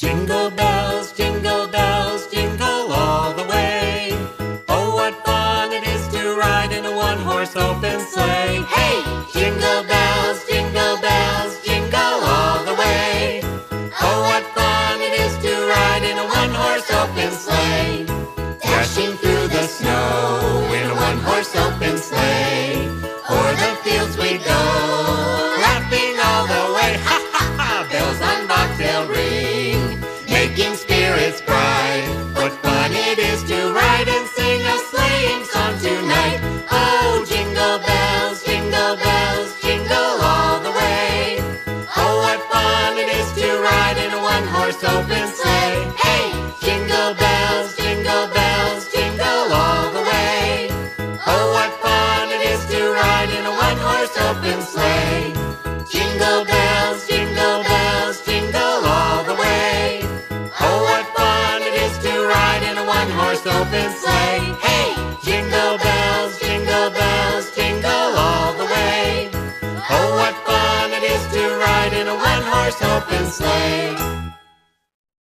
jingle bells, jingle all the way. Oh, what fun it is to ride in a one-horse open sleigh. Hey! Jingle bells, jingle all the way. Oh, what fun it is to ride in a one-horse open sleigh. Dashing through the snow in a one-horse open sleigh. O'er the fields we go, laughing all the way. Ha ha ha! Bells on bobtail ring, making spirits bright. What fun it is to ride and sing a sleighing song tonight. Oh, jingle bells, jingle all the way. Oh, what fun it is to ride in a one-horse open sleigh. Hey! Jingle bells, jingle all the way. Oh, what fun it is to ride in a one-horse open sleigh. Jingle bells, jingle all the way. Oh, what fun it is to ride in a one-horse open sleigh. Hey! Jingle bells, jingle all the way. Oh, what fun it is to ride in a one-horse open sleigh.